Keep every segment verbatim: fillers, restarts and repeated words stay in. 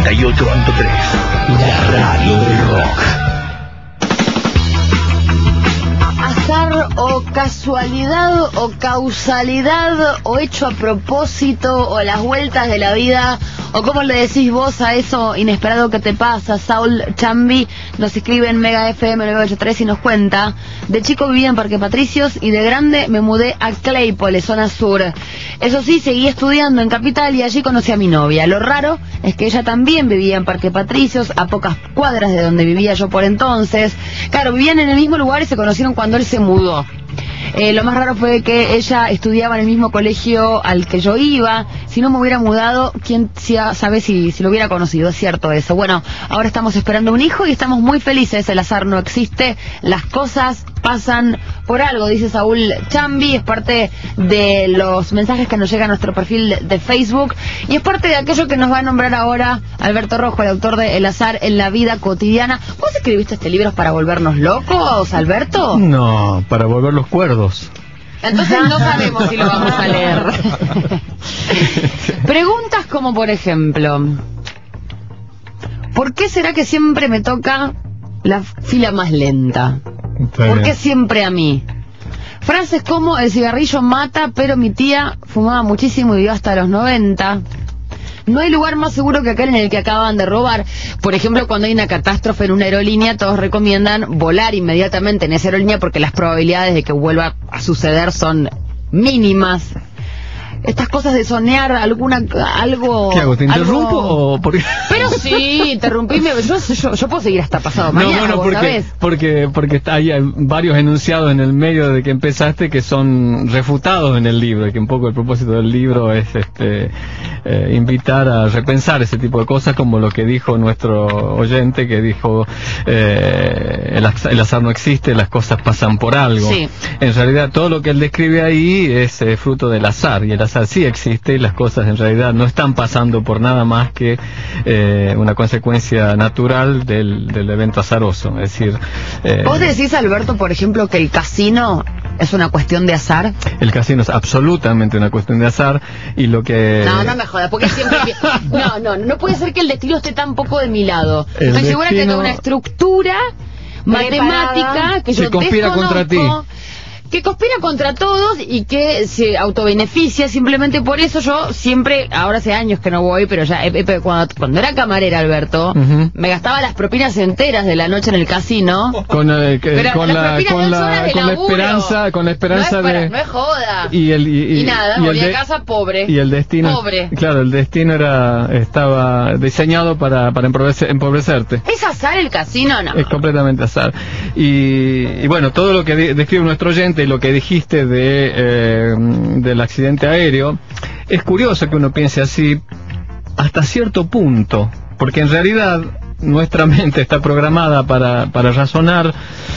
noventa y ocho punto tres, la radio del rock. Azar o casualidad o causalidad o hecho a propósito o las vueltas de la vida o cómo le decís vos a eso inesperado que te pasa. Saul Chambi nos escribe en Mega F M nueve ocho tres y nos cuenta: de chico vivía en Parque Patricios y de grande me mudé a Claypole, zona sur. Eso sí, seguí estudiando en Capital y allí conocí a mi novia. Lo raro es que ella también vivía en Parque Patricios, a pocas cuadras de donde vivía yo por entonces. Claro, vivían en el mismo lugar y se conocieron cuando él se mudó. Eh, lo más raro fue que ella estudiaba en el mismo colegio al que yo iba. Si no me hubiera mudado, quién sabe si, si lo hubiera conocido. Es cierto eso. Bueno, ahora estamos esperando un hijo y estamos muy felices. El azar no existe, las cosas pasan por algo, dice Saúl Chambi. Es parte de los mensajes que nos llega a nuestro perfil de Facebook y es parte de aquello que nos va a nombrar ahora Alberto Rojo, el autor de El azar en la vida cotidiana. ¿Vos escribiste este libro para volvernos locos, Alberto? No, para volverlos cuerdos. Entonces no sabemos si lo vamos a leer. Preguntas como, por ejemplo, ¿por qué será que siempre me toca la fila más lenta? ¿Por qué siempre a mí? Frases como: el cigarrillo mata, pero mi tía fumaba muchísimo y vivió hasta los noventa. No hay lugar más seguro que aquel en el que acaban de robar. Por ejemplo, cuando hay una catástrofe en una aerolínea, todos recomiendan volar inmediatamente en esa aerolínea porque las probabilidades de que vuelva a suceder son mínimas. Estas cosas de soñar alguna algo. ¿Qué hago? ¿Te interrumpo algo... o por qué? Pero sí, interrumpime. Yo, yo, yo puedo seguir hasta pasado mañana. No, bueno, ¿vos porque, sabés? porque porque hay varios enunciados en el medio de que empezaste que son refutados en el libro, y que un poco el propósito del libro es este eh, invitar a repensar ese tipo de cosas, como lo que dijo nuestro oyente, que dijo eh, el, el azar no existe, las cosas pasan por algo. Sí. En realidad todo lo que él describe ahí es eh, fruto del azar, y el azar sí existe y las cosas en realidad no están pasando por nada más que eh, una consecuencia natural del, del evento azaroso. Es decir, eh, ¿vos decís, Alberto, por ejemplo, que el casino es una cuestión de azar? El casino es absolutamente una cuestión de azar, y lo que... No, no me jodas, porque siempre... No, no, no puede ser que el destino esté tan poco de mi lado. El Estoy segura que destino... hay una estructura matemática que yo se conspira contra ti, que conspira contra todos y que se autobeneficia. Simplemente por eso yo siempre, ahora hace años que no voy, pero ya eh, eh, cuando, cuando era camarera, Alberto, uh-huh, me gastaba las propinas enteras de la noche en el casino. Con, eh, que, pero con, la, con, la, con la esperanza, con la esperanza no es para, de... no es joda. Y, el, y, y, y nada, y volví de, a casa pobre. Y el destino... Pobre. Claro, el destino era estaba diseñado para, para empobrecer, empobrecerte. ¿Es azar el casino? No. Es completamente azar. Y, y bueno, todo lo que de, describe nuestro oyente y lo que dijiste de eh, del accidente aéreo, es curioso que uno piense así hasta cierto punto, porque en realidad nuestra mente está programada para, para razonar,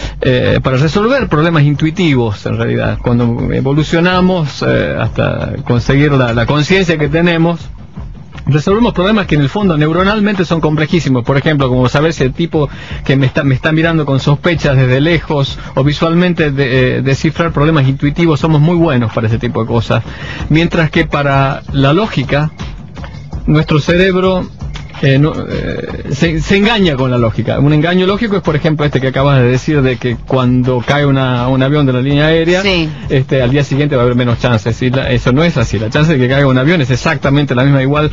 eh, para resolver problemas intuitivos. En realidad, cuando evolucionamos eh, hasta conseguir la, la conciencia que tenemos, resolvemos problemas que en el fondo neuronalmente son complejísimos. Por ejemplo, como saber si el tipo que me está, me está mirando con sospechas desde lejos, o visualmente de, eh, descifrar problemas intuitivos. Somos muy buenos para ese tipo de cosas. Mientras que para la lógica, nuestro cerebro Eh, no, eh, se, se engaña con la lógica. Un engaño lógico es, por ejemplo, este que acabas de decir, de que cuando cae una, un avión de la línea aérea, sí, este, al día siguiente va a haber menos chances. Y la, eso no es así. La chance de que caiga un avión es exactamente la misma, igual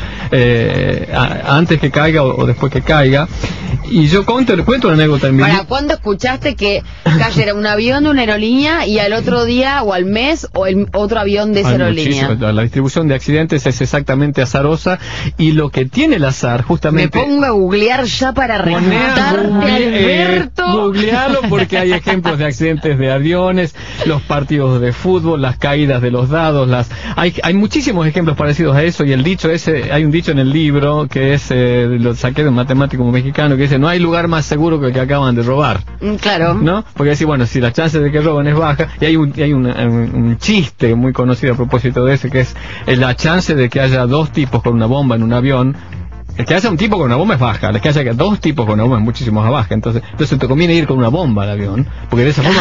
eh, a, antes que caiga o, o después que caiga. Y yo cuento, cuento una anécdota en mi... ¿Para cuándo escuchaste que cayera un avión de una aerolínea y al otro día o al mes o el otro avión de esa Hay aerolínea? muchísimo. La distribución de accidentes es exactamente azarosa, y lo que tiene el azar justamente... Me pongo a googlear ya para rematarte, Alberto. Eh, googlealo, porque hay ejemplos de accidentes de aviones, los partidos de fútbol, las caídas de los dados, las hay hay muchísimos ejemplos parecidos a eso. Y el dicho ese, hay un dicho en el libro que es, eh, lo saqué de un matemático mexicano, que dice: no hay lugar más seguro que el que acaban de robar. Claro. ¿No? Porque decir, bueno, si la chance de que roben es baja, y hay un, hay un, un, un chiste muy conocido a propósito de ese, que es eh, la chance de que haya dos tipos con una bomba en un avión. El que haya un tipo con una bomba es baja, el que haya dos tipos con una bomba es muchísimo más baja. Entonces, entonces te conviene ir con una bomba al avión, porque de esa forma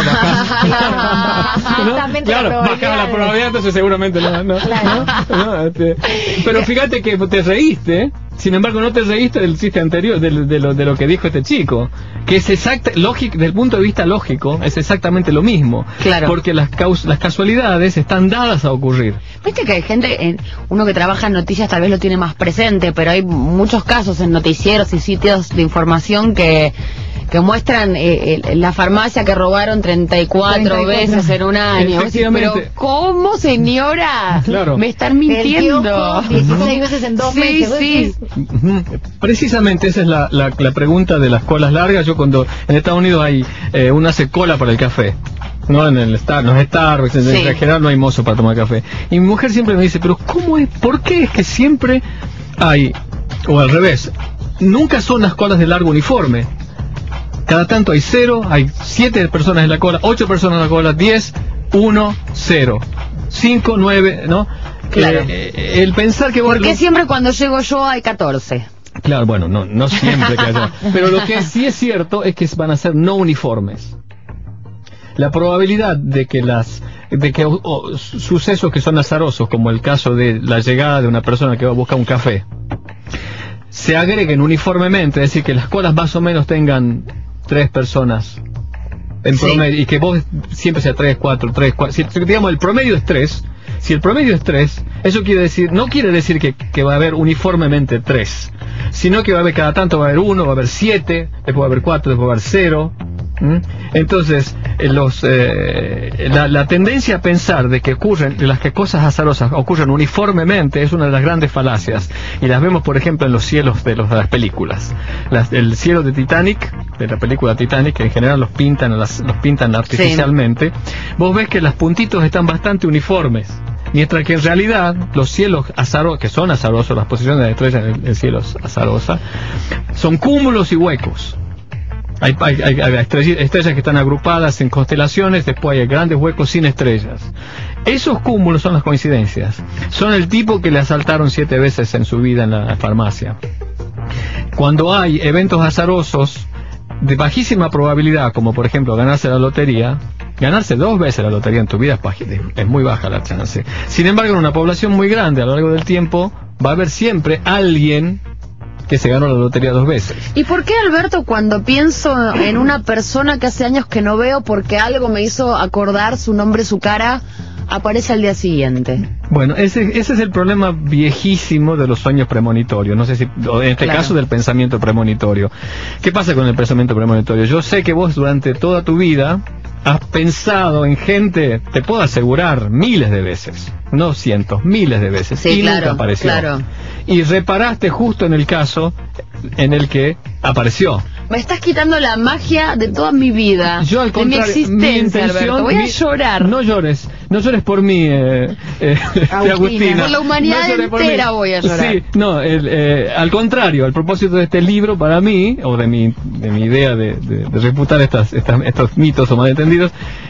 bajas, ¿no? Claro, bajas la probabilidad, entonces seguramente no, no, claro. no, este, pero fíjate que te reíste Sin embargo, no te reíste del chiste anterior, de, de, lo, de lo que dijo este chico, que es exacto, lógico, desde el punto de vista lógico, es exactamente lo mismo. Claro. Porque las, caus las casualidades están dadas a ocurrir. Viste que hay gente, en, uno que trabaja en noticias tal vez lo tiene más presente, pero hay muchos casos en noticieros y sitios de información que que muestran eh, eh, la farmacia que robaron treinta y cuatro veces en un año. Efectivamente. Pero ¿cómo, señora? Claro. Me están mintiendo. dieciséis veces en dos sí, meses. Sí, Ujú. Precisamente esa es la, la, la pregunta de las colas largas. Yo cuando en Estados Unidos hay eh, uno hace cola para el café, no en el Star, no es Starbucks, en Sí. en general no hay mozo para tomar café. Y mi mujer siempre me dice, pero ¿cómo es? ¿Por qué es que siempre hay, o al revés, nunca son las colas de largo uniforme? Cada tanto hay cero, hay siete personas en la cola, ocho personas en la cola, diez, uno, cero, cinco, nueve, ¿no? Claro. Eh, eh, el pensar que vos... ¿Por qué siempre cuando llego yo hay catorce? Claro, bueno, no, no siempre que haya. Pero lo que sí es cierto es que van a ser no uniformes. La probabilidad de que las de que o, o, sucesos que son azarosos, como el caso de la llegada de una persona que va a buscar un café, se agreguen uniformemente, es decir, que las colas más o menos tengan tres personas en Sí. promedio, y que vos siempre sea tres, cuatro, tres, cuatro, si digamos el promedio es tres, si el promedio es tres, eso quiere decir, no quiere decir que, que va a haber uniformemente tres, sino que va a haber cada tanto, va a haber uno, va a haber siete, después va a haber cuatro, después va a haber cero. ¿Mm? Entonces, eh, los, eh, la, la tendencia a pensar de que ocurren, de las que cosas azarosas ocurren uniformemente es una de las grandes falacias, y las vemos por ejemplo en los cielos de, los, de las películas. Las, el cielo de Titanic, de la película Titanic, que en general los pintan, las, los pintan artificialmente, vos ves que los puntitos están bastante uniformes, mientras que en realidad los cielos azarosos, que son azarosos, las posiciones de estrellas en el cielo azarosa, son cúmulos y huecos. Hay, hay, hay, hay estrellas, estrellas que están agrupadas en constelaciones, después hay grandes huecos sin estrellas. Esos cúmulos son las coincidencias. Son el tipo que le asaltaron siete veces en su vida en la farmacia. Cuando hay eventos azarosos de bajísima probabilidad, como por ejemplo ganarse la lotería, ganarse dos veces la lotería en tu vida es, baja, es muy baja la chance. Sin embargo, en una población muy grande a lo largo del tiempo, va a haber siempre alguien que se ganó la lotería dos veces. ¿Y por qué, Alberto, cuando pienso en una persona que hace años que no veo porque algo me hizo acordar su nombre, su cara, aparece al día siguiente? Bueno, ese, ese es el problema viejísimo de los sueños premonitorios, no sé si, o en este Claro. caso del pensamiento premonitorio. ¿Qué pasa con el pensamiento premonitorio? Yo sé que vos durante toda tu vida has pensado en gente, te puedo asegurar, miles de veces, no cientos, miles de veces, Sí, y claro, nunca apareció. claro. Y reparaste justo en el caso en el que apareció. Me estás quitando la magia de toda mi vida, Yo al de mi contrario, mi existencia, intención, Alberto. Voy a mi- llorar. No llores, no llores por mí, eh, eh, Agustina. Agustina. Por la humanidad No llores por mí. entera voy a llorar. Sí, no, el, eh, al contrario, al propósito de este libro, para mí, o de mi, de mi idea de, de, de refutar estas, estas, estos mitos o malentendidos,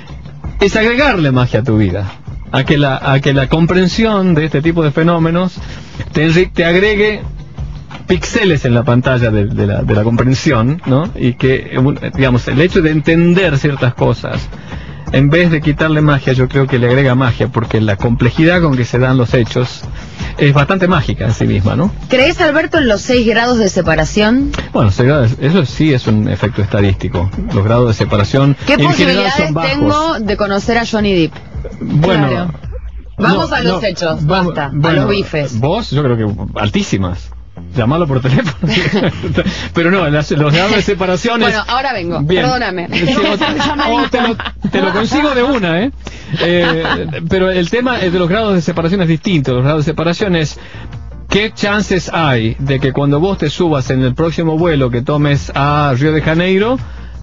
es agregarle magia a tu vida. A que la, a que la comprensión de este tipo de fenómenos te, enri- te agregue píxeles en la pantalla de, de, la, de la comprensión, ¿no? Y que, eh, digamos, el hecho de entender ciertas cosas, en vez de quitarle magia, yo creo que le agrega magia, porque la complejidad con que se dan los hechos es bastante mágica en sí misma, ¿no? ¿Crees, Alberto, en los seis grados de separación? Bueno, se- eso sí es un efecto estadístico. Los grados de separación ¿Qué en general posibilidades son bajos. tengo de conocer a Johnny Depp? Bueno, Claro. Vamos a los hechos, basta, a los bifes. Vos, yo creo que altísimas. Llamalo por teléfono. Pero no, las- los grados de separación es... Bueno, ahora vengo, Bien. perdóname. Sí, o- o te, lo, te lo consigo de una, ¿eh? Eh, Pero el tema de los grados de separación es distinto. Los grados de separación es... ¿Qué chances hay de que cuando vos te subas en el próximo vuelo que tomes a Río de Janeiro,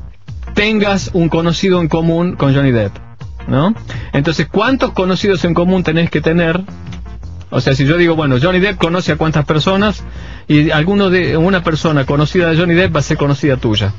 tengas un conocido en común con Johnny Depp? ¿No? Entonces, ¿cuántos conocidos en común tenés que tener? O sea, si yo digo, bueno, Johnny Depp conoce a cuántas personas, y alguno de una persona conocida de Johnny Depp va a ser conocida tuya.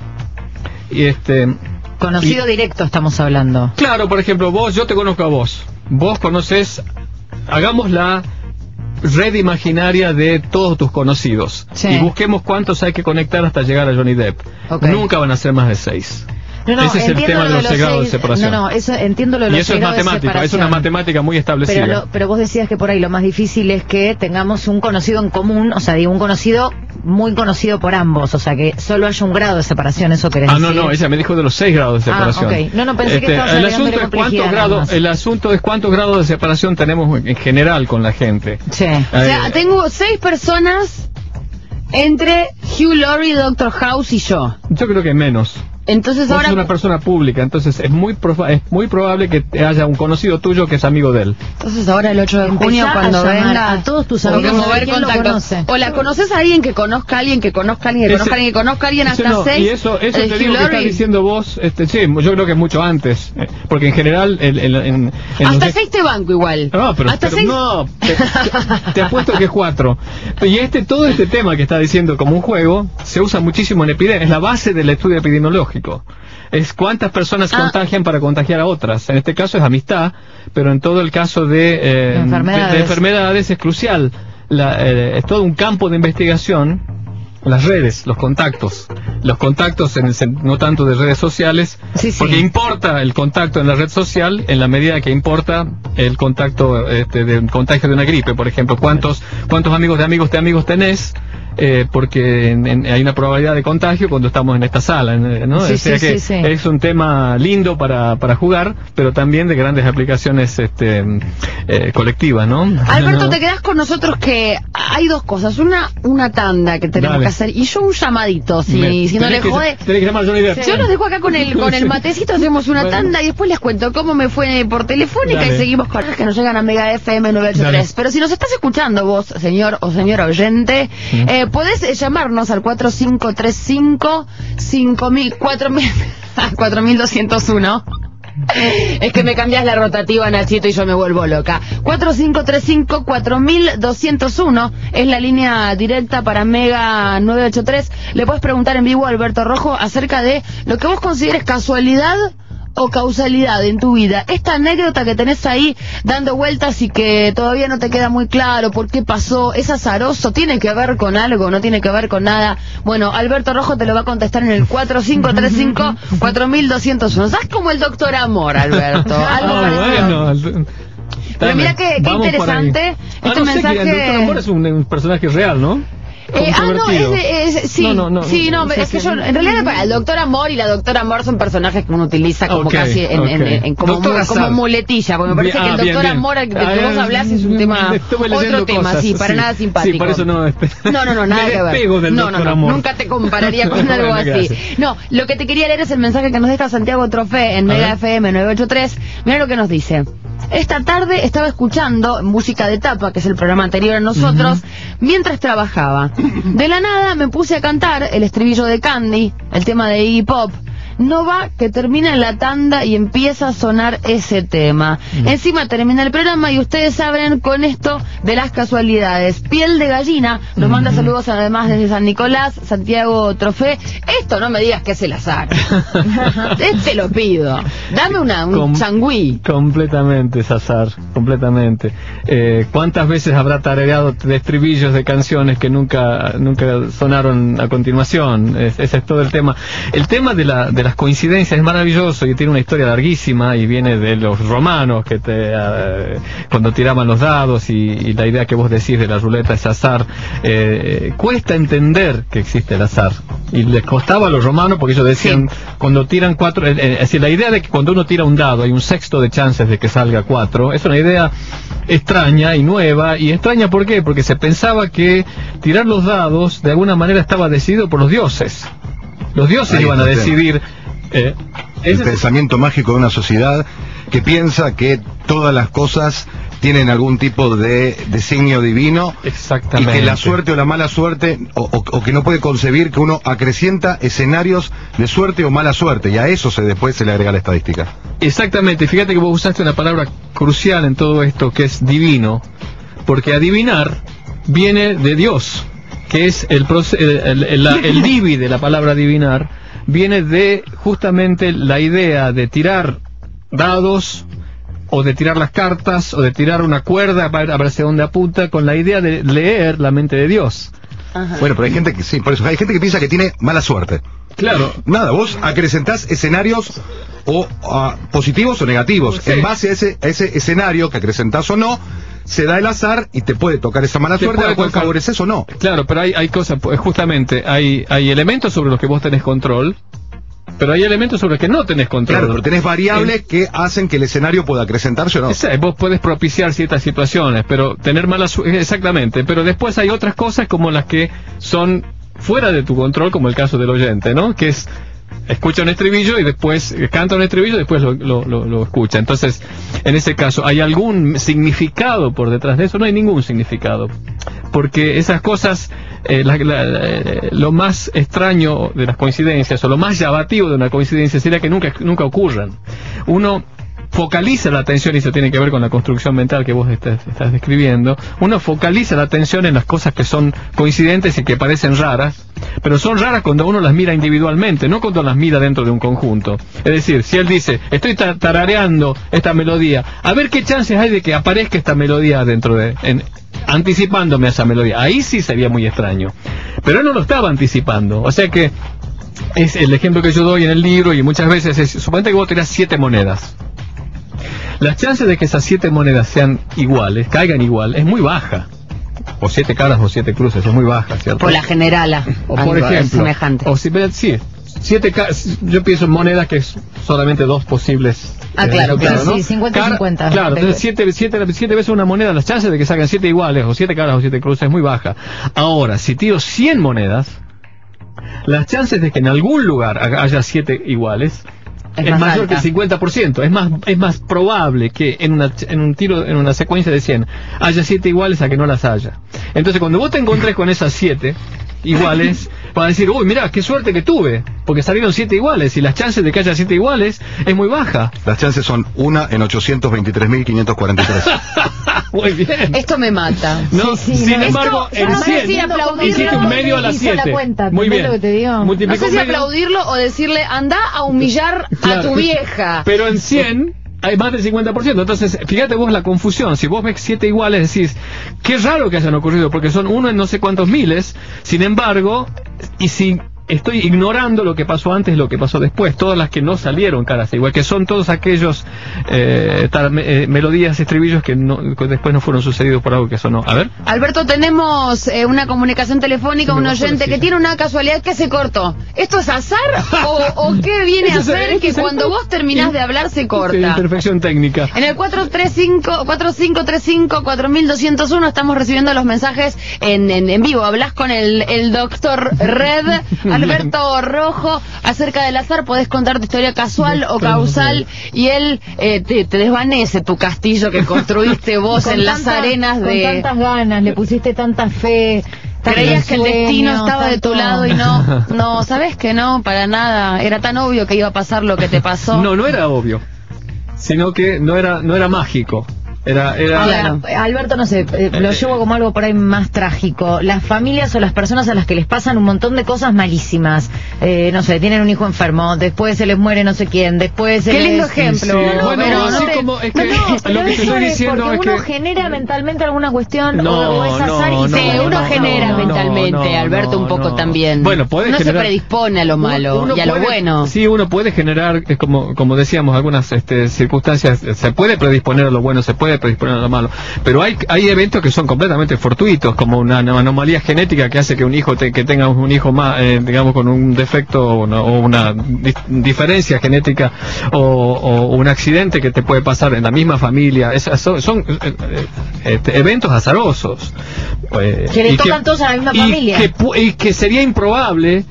Y este... Conocido y- directo estamos hablando. Claro, por ejemplo, vos, yo te conozco a vos. Vos conoces, hagamos la red imaginaria de todos tus conocidos. Sí. Y busquemos cuántos hay que conectar hasta llegar a Johnny Depp. Ok. Nunca van a ser más de seis. No, no, Ese es el entiendo tema lo de los seis grados de seis- separación. No, no, eso, entiendo lo de Y los eso es seis grados de matemática, es una separación. matemática muy establecida. Pero, lo- pero vos decías que por ahí lo más difícil es que tengamos un conocido en común, o sea, digo, un conocido muy conocido por ambos, o sea, que solo haya un grado de separación, eso querés Ah, decir. no, no, ella me dijo de los seis grados de Ah, separación. Este, ok. No, no, pensé que estabas el agregándole asunto es cuántos complejidad nada grados, más. el asunto es cuántos grados de separación tenemos en general con la gente. Sí. O sea, tengo seis personas entre Hugh Laurie, Doctor House y yo. Yo creo que menos. Entonces Vos ahora... sos una persona pública, entonces es muy proba- es muy probable que te haya un conocido tuyo que es amigo de él. Entonces ahora el ocho de Empezá junio a cuando llamar venga a todos tus podemos amigos, a ver mover quién lo contactos. conoce. O la conoces a alguien que conozca a alguien que conozca a alguien que Ese- conozca a alguien que conozca a alguien Eso hasta no, seis. y eso, eso eh, te Hugh digo que estás Laurie. diciendo vos, este, sí, yo creo que es mucho antes, eh, porque en general el, el- en, en los Hasta de- seis te banco igual. No, pero, hasta pero seis... no, te, te- te apuesto que es cuatro. Y este, todo este tema que está diciendo como un juego, se usa muchísimo en epidemia, es la base del estudio epidemiológico. Es cuántas personas Ah. contagian para contagiar a otras. En este caso es amistad, pero en todo el caso de, eh, Enfermedades. de, de enfermedades es crucial. La, eh, es todo un campo de investigación. Las redes, los contactos, los contactos en el sen- no tanto de redes sociales, Sí, sí. porque importa el contacto en la red social en la medida que importa el contacto este, de contagio de una gripe, por ejemplo, cuántos cuántos amigos de amigos de amigos tenés, eh, porque en- en- hay una probabilidad de contagio cuando estamos en esta sala, ¿no? Sí, o sea sí, que sí, sí. es un tema lindo para, para jugar, pero también de grandes aplicaciones este, eh, colectivas, ¿no? Alberto, No. te quedás con nosotros que hay dos cosas. Una, una tanda que tenemos Dale. que hacer y yo un llamadito, si, Me- si no le tenés que- jode. tenés que llamar a Johnny Depp. Yo los dejo acá con el con el Sí. matecito, hacemos una Bueno. tanda y después les cuento cómo me fue por telefónica Dale. y seguimos con las que nos llegan a Mega F M nueve ocho tres. Dale. Pero si nos estás escuchando vos, señor o señora oyente, Mm. eh, podés eh, llamarnos al cuatro cinco tres cinco cinco mil cuatro mil cuatro mil doscientos uno. Es que me cambias la rotativa, Nachito, y yo me vuelvo loca. cuatro cinco tres cinco cuatro mil doscientos uno es la línea directa para Mega nueve ocho tres. Le puedes preguntar en vivo a Alberto Rojo acerca de lo que vos consideres casualidad o causalidad en tu vida. Esta anécdota que tenés ahí dando vueltas y que todavía no te queda muy claro por qué pasó, es azaroso, tiene que ver con algo, no tiene que ver con nada. Bueno, Alberto Rojo te lo va a contestar en el cuatro cinco tres cinco cuatro mil doscientos uno. ¿Sabes como el doctor Amor, Alberto? Algo Ah, parecido. bueno. Pero mira qué, qué Vamos por ahí. interesante Ah, este no sé, que mensaje. el doctor Amor es un, un personaje real, ¿no? Eh, ah, no, es, Controvertido. de- es- sí, No, no, no, sí, no, no, es sí, que sí. yo, en realidad, para el doctor Amor y la doctora Amor son personajes que uno utiliza como Ok, casi en, en- ok. en- en- como, Doctor mu- como Azar. muletilla, porque me parece Bien, que el ah, doctor bien, bien. Amor del que Ah, vos hablas es un tema, estuve otro leyendo tema, cosas, sí, para sí. nada simpático. Sí, por eso no... No, no, no, nada me que ver. despego del no, doctor no, no, Amor. nunca te compararía con algo Bueno, así. gracias. No, lo que te quería leer es el mensaje que nos deja Santiago Trofé en A Mega ver. F M nueve ocho tres. Mira lo que nos dice. Esta tarde estaba escuchando música de tapa, que es el programa anterior a nosotros, mientras trabajaba. De la nada me puse a cantar el estribillo de Candy, el tema de Iggy Pop. No va que termina la tanda y empieza a sonar ese tema. Encima termina el programa y ustedes saben con esto de las casualidades. Piel de gallina nos manda saludos además desde San Nicolás, Santiago Trofé. Esto no me digas que es el azar. Te lo pido. Dame una, un Com- changüí. Completamente, Sazar, completamente. Eh, ¿Cuántas veces habrá tarareado de estribillos de canciones que nunca nunca sonaron a continuación? Es- ese es todo el tema. El tema de, la, de las coincidencias es maravilloso y tiene una historia larguísima y viene de los romanos que te eh, cuando tiraban los dados y, y la idea que vos decís de la ruleta es azar. Eh, cuesta entender que existe el azar y les costaba a los romanos porque ellos decían cuando tiran cuatro, eh, eh, es decir, la idea de que cuando uno tira un dado hay un sexto de chances de que salga cuatro es una idea extraña y nueva. Y extraña ¿por qué? Porque se pensaba que tirar los dados de alguna manera estaba decidido por los dioses. Los dioses Ahí iban a está el tema. decidir. eh, El ese es- pensamiento mágico de una sociedad que piensa que todas las cosas tienen algún tipo de designio divino y Exactamente. que la suerte o la mala suerte o, o- o que no puede concebir que uno acrecienta escenarios de suerte o mala suerte y a eso se después se le agrega la estadística. Exactamente, fíjate que vos usaste una palabra crucial en todo esto que es divino, porque adivinar viene de Dios, que es el, proce- el, el, el- la- el divi de la palabra adivinar, viene de justamente la idea de tirar dados o de tirar las cartas o de tirar una cuerda para ver hacia dónde apunta con la idea de leer la mente de Dios. Ajá. Bueno, pero hay gente que sí, por eso hay gente que piensa que tiene mala suerte. Claro. Nada, vos acrecentás escenarios o uh, positivos o negativos. Sí. En base a ese, a ese escenario que acrecentás o no, se da el azar y te puede tocar esa mala Te suerte, puede la cual tocar. favoreces o no. Claro, pero hay, hay cosas, pues, justamente, hay, hay elementos sobre los que vos tenés control, pero hay elementos sobre los que no tenés control. Claro, pero tenés variables Eh, que hacen que el escenario pueda acrecentarse o no. Esa- Vos podés propiciar ciertas situaciones, pero tener mala suerte, exactamente, pero después hay otras cosas como las que son fuera de tu control, como el caso del oyente, ¿no? Que es, escucha un estribillo y después eh, canta un estribillo y después lo, lo, lo, lo escucha. Entonces, en ese caso, ¿hay algún significado por detrás de eso? No hay ningún significado, porque esas cosas, eh, la- la- la- lo más extraño de las coincidencias, o lo más llamativo de una coincidencia, sería que nunca, nunca ocurran. Uno focaliza la atención, y eso tiene que ver con la construcción mental que vos estás, estás describiendo. Uno focaliza la atención en las cosas que son coincidentes y que parecen raras, pero son raras cuando uno las mira individualmente, no cuando las mira dentro de un conjunto. Es decir, si él dice, estoy ta- tarareando esta melodía, a ver qué chances hay de que aparezca esta melodía dentro de... En, anticipándome a esa melodía, ahí sí sería muy extraño. Pero él no lo estaba anticipando, o sea que es el ejemplo que yo doy en el libro, y muchas veces es, suponete que vos tenés siete monedas. Las chances de que esas siete monedas sean iguales, caigan igual, es muy baja. O siete caras o siete cruces, es muy baja, ¿cierto? Por la generala. O por algo ejemplo, semejante. o si ve- sí, siete caras, yo pienso en monedas que es solamente dos posibles. Ah, claro, resultados, claro, ¿no? sí, cincuenta y Cara- cincuenta. Claro, De- entonces siete, siete, siete veces una moneda, las chances de que salgan siete iguales, o siete caras o siete cruces, es muy baja. Ahora, si tiro cien monedas, las chances de que en algún lugar haya siete iguales Es es, más mayor alta. que el cincuenta por ciento. Es más, es más probable que en, una, en un tiro, en una secuencia de cien, haya siete iguales a que no las haya. Entonces, cuando vos te encontrés con esas siete iguales, vas a decir, uy, mirá, qué suerte que tuve, porque salieron siete iguales, y las chances de que haya siete iguales es muy baja. Las chances son una en ochocientos veintitrés mil quinientos cuarenta y tres. Muy bien. Esto me mata. No, Sí, sí, sin no. embargo, Esto, yo en no sé cien, si aplaudirlo, hiciste un medio a las hice la siete. cuenta, Muy ¿entendés bien. lo que te digo? No Multiplicó sé si medio. aplaudirlo o decirle, anda a humillar Claro. a tu vieja. Pero en cien hay más del cincuenta por ciento. Entonces, fíjate vos la confusión. Si vos ves siete iguales, decís, qué raro que hayan ocurrido, porque son uno en no sé cuántos miles. Sin embargo, y si estoy ignorando lo que pasó antes y lo que pasó después, todas las que no salieron caras igual, que son todos aquellos eh, tar- me- eh, melodías, estribillos que, no, que después no fueron sucedidos por algo que sonó. A ver. Alberto, tenemos eh, una comunicación telefónica, Sí, un me bajó la oyente que silla. tiene una casualidad que se cortó. ¿Esto es azar o, o qué viene a Ese es el- ser ese que es el- cuando vos terminás de hablar se Sí, corta? imperfección técnica. En el cuatro tres cinco, cuatro cinco tres cinco, cuatro mil doscientos uno estamos recibiendo los mensajes en, en, en vivo. Hablas con el, el doctor Red, Alberto Rojo, acerca del azar. Podés contar tu historia casual o causal y él eh, te, te desvanece tu castillo que construiste vos Con en las tanta- arenas con de... tantas ganas, le pusiste tanta fe. tanto Creías que el sueño, destino estaba de tu tanto- lado y no, no, ¿sabes que no? Para nada. Era tan obvio que iba a pasar lo que te pasó. No, no era obvio, sino que no era, no era mágico. Era, era. Claro. Ahora, Alberto, no sé, eh, lo llevo como algo por ahí más trágico. Las familias o las personas a las que les pasan un montón de cosas malísimas. Eh, no sé, tienen un hijo enfermo, después se les muere no sé quién, después se Qué les... lindo ejemplo. Sí, No, bueno, pero no así te- como es No, que no, pero lo que te eso estoy es diciendo porque es uno que genera mentalmente alguna cuestión No, o, o es azar no, y no, Sí, se- no, uno no, genera no, mentalmente, no, Alberto, un no, poco no. también. Bueno, puede uno generar- se predispone a lo malo Uno y a lo puede- bueno. Sí, uno puede generar, eh, como, como decíamos, algunas este, circunstancias, eh, se puede predisponer a lo bueno, se puede predisponer a lo malo, pero hay, hay eventos que son completamente fortuitos, como una, una anomalía genética que hace que un hijo te- que tenga un hijo más, eh, digamos, con un defecto o una, o una di- diferencia genética, o, o un accidente que te puede pasar en la misma familia. Esas son, son eh, eh, este, eventos azarosos. Eh, Que le y tocan todos a la misma y familia. que pu- y que sería improbable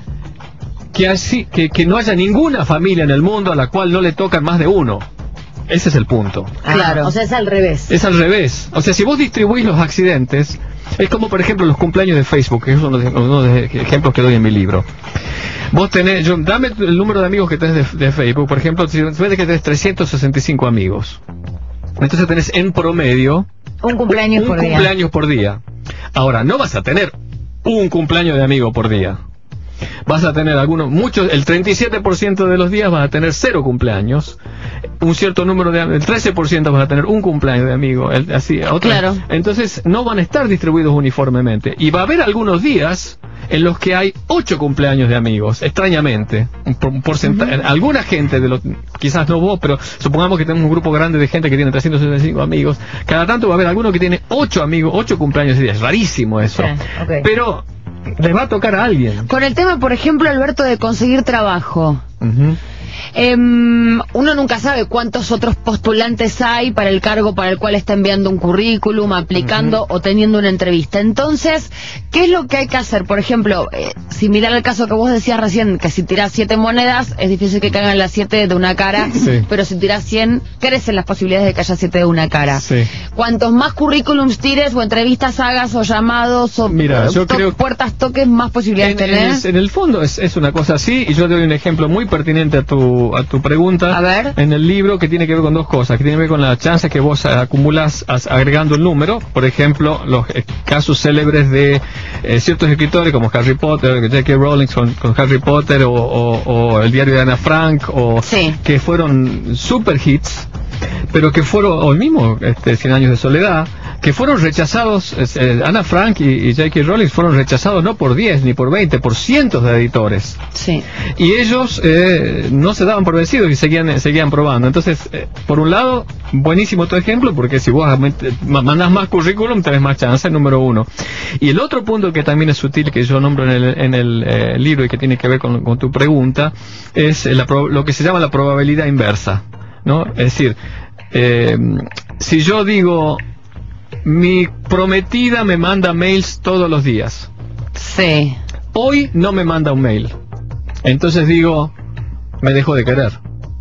que así que, que no haya ninguna familia en el mundo a la cual no le tocan más de uno. Ese es el punto. Ah, Claro. O sea, es al revés. Es al revés. O sea, si vos distribuís los accidentes, es como por ejemplo los cumpleaños de Facebook, que es uno de uno de los ejemplos que doy en mi libro. Vos tenés, yo, dame el número de amigos que tenés de, de Facebook, por ejemplo, si ves que tenés trescientos sesenta y cinco amigos. Entonces tenés en promedio Un cumpleaños un por día. cumpleaños por día. Ahora, no vas a tener un cumpleaños de amigo por día. Vas a tener algunos, muchos, el treinta y siete por ciento de los días vas a tener cero cumpleaños un cierto número de el trece por ciento van a tener un cumpleaños de amigo, el, así, otro. Claro. Entonces no van a estar distribuidos uniformemente. Y va a haber algunos días en los que hay ocho cumpleaños de amigos, extrañamente. Un, por, un porcentaje, uh-huh. Alguna gente, de los, quizás no vos, pero supongamos que tenemos un grupo grande de gente que tiene trescientos sesenta y cinco amigos. Cada tanto va a haber alguno que tiene ocho amigos, ocho cumpleaños de día. Es rarísimo eso. Sí, okay. Pero les va a tocar a alguien. Con el tema, por ejemplo, Alberto, de conseguir trabajo. Uh-huh. Eh, uno nunca sabe cuántos otros postulantes hay para el cargo para el cual está enviando un currículum, aplicando uh-huh. o teniendo una entrevista. Entonces, ¿qué es lo que hay que hacer? Por ejemplo, eh, similar al caso que vos decías recién, que si tirás siete monedas, es difícil que caigan las siete de una cara, sí. pero si tirás cien, crecen las posibilidades de que haya siete de una cara. Sí. Cuantos más currículums tires, o entrevistas hagas, o llamados, o Mira, yo to creo puertas toques, más posibilidades en, tenés. En el, en el fondo es, es una cosa así, y yo te doy un ejemplo muy pertinente a tu a tu pregunta. A ver. En el libro, que tiene que ver con dos cosas, que tiene que ver con la chance que vos acumulás agregando el número. Por ejemplo, los eh, casos célebres de eh, ciertos escritores como Harry Potter, J K Rowling con, con Harry Potter, o, o, o el diario de Ana Frank, o sí. que fueron super hits, pero que fueron, o el mismo este, Cien años de soledad, que fueron rechazados. eh, Ana Frank y, y J K Rowling fueron rechazados no por diez ni por veinte, por cientos de editores. Sí. Y ellos eh, no se daban por vencidos y seguían, seguían probando. Entonces, eh, por un lado, buenísimo tu ejemplo, porque si vos mandás más currículum, tenés más chance, número uno. Y el otro punto que también es sutil, que yo nombro en el, en el eh, libro y que tiene que ver con, con tu pregunta, es la, lo que se llama la probabilidad inversa, ¿no? Es decir, eh, si yo digo, mi prometida me manda mails todos los días. Sí. Hoy no me manda un mail. Entonces digo, me dejó de querer.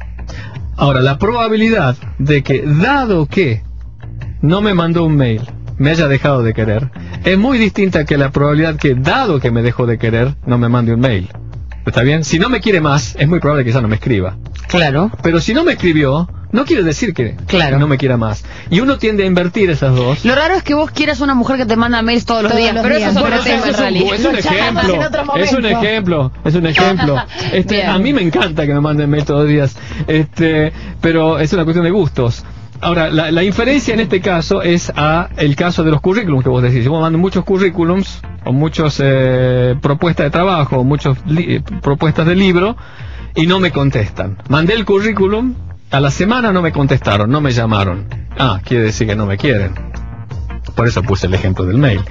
Ahora, la probabilidad de que, dado que no me mandó un mail, me haya dejado de querer, es muy distinta que la probabilidad que, dado que me dejó de querer, no me mande un mail. ¿Está bien? Si no me quiere más, es muy probable que ya no me escriba. Claro. Pero si no me escribió, no quiere decir que, claro. que no me quiera más. Y uno tiende a invertir esas dos. Lo raro es que vos quieras una mujer que te manda mails todos los todos días, los pero días. eso es otro Bueno, tema, eso en es un, realidad. es un ejemplo, es un ejemplo, es un ejemplo. Este, a mí me encanta que me manden mail todos los días, este, pero es una cuestión de gustos. Ahora, la, la inferencia en este caso es a el caso de los currículums que vos decís. Yo mando muchos currículums, o muchas eh, propuestas de trabajo, o muchas propuestas de libro, y no me contestan. Mandé el currículum, a la semana no me contestaron, no me llamaron. Ah, quiere decir que no me quieren. Por eso puse el ejemplo del mail.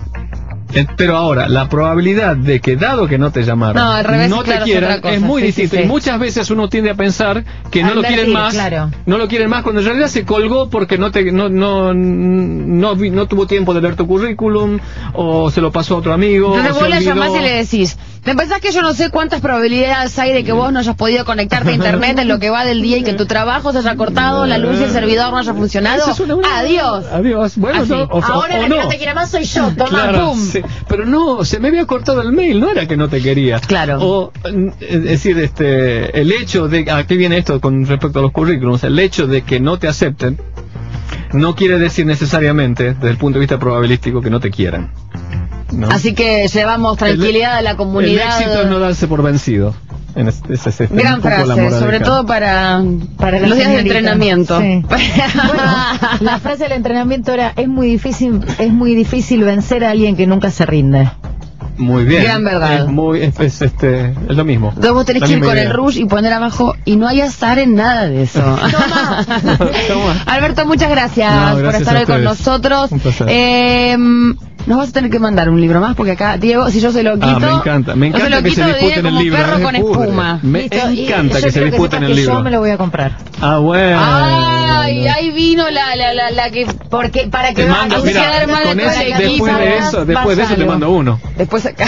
Eh, pero ahora, la probabilidad de que, dado que no te llamaron, no, al revés, no claro, te quieran, es, cosa, es muy sí, distinto. sí, sí. Y muchas veces uno tiende a pensar que no a lo invertir, quieren más, claro. no lo quieren más, cuando en realidad se colgó porque no te no no no, no, no tuvo tiempo de leer tu currículum, o se lo pasó a otro amigo. Entonces o vos se le olvidó. llamás y le decís, ¿me pensás que yo no sé cuántas probabilidades hay de que vos no hayas podido conectarte a internet en lo que va del día y que tu trabajo se haya cortado, la luz y el servidor no haya funcionado? Esa es una buena- Adiós. Adiós. Bueno, Así. no, o, Ahora o la no. que no te quiere más soy yo, toma, Claro, pum. sí. Pero no, se me había cortado el mail, no era que no te quería. Claro. O, mm, es decir, este, el hecho de, ¿a qué viene esto con respecto a los currículums? El hecho de que no te acepten no quiere decir necesariamente, desde el punto de vista probabilístico, que no te quieran, ¿no? Así que llevamos tranquilidad El- a la comunidad. El éxito es no darse por vencido. En este, ese, ese, Gran un poco la frase, moraleja. sobre todo para, Para los la días de señorita. entrenamiento. Sí. Bueno, la frase del entrenamiento era, es muy difícil, es muy difícil vencer a alguien que nunca se rinde. Muy bien. Gran verdad. Es, muy, es, es, este, es lo mismo. Entonces vos tenés La que ir misma con idea. el rush y poner abajo, y no hay azar en nada de eso. Toma. Toma. Alberto, muchas gracias, No, por gracias estar a hoy con ustedes. nosotros. Un placer. Eh, nos vas a tener que mandar un libro más, porque acá, Diego, si yo se lo quito, Ah, me encanta, me yo encanta se lo que quito, se viene disputen el como libro. perro me con pudre. espuma. Me Listo, y encanta yo que se quiero disputen sepas el que libro. Yo me lo voy a comprar. Ah, bueno. Ay, ahí vino la, la, la, la que... Porque para que Te vean mando, que mira, quedar mal con de todo ese- el equipo. después de eso, después de eso te Váyalo. mando uno. Después acá...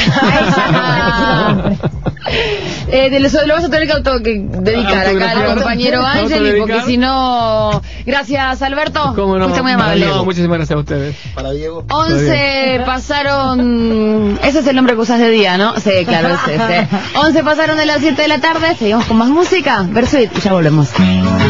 eh, te lo, lo vas a tener que, auto, que dedicar acá al Autografiar. compañero Angeli, porque Autodedicar. si no... Gracias, Alberto. ¿Cómo no? Fuiste muy amable. No, muchísimas gracias a ustedes. Para Diego. once pasaron... Ese es el nombre que usas de día, ¿no? Sí, claro, es ese. once pasaron de las siete de la tarde. Seguimos con más música. Versuit y ya volvemos.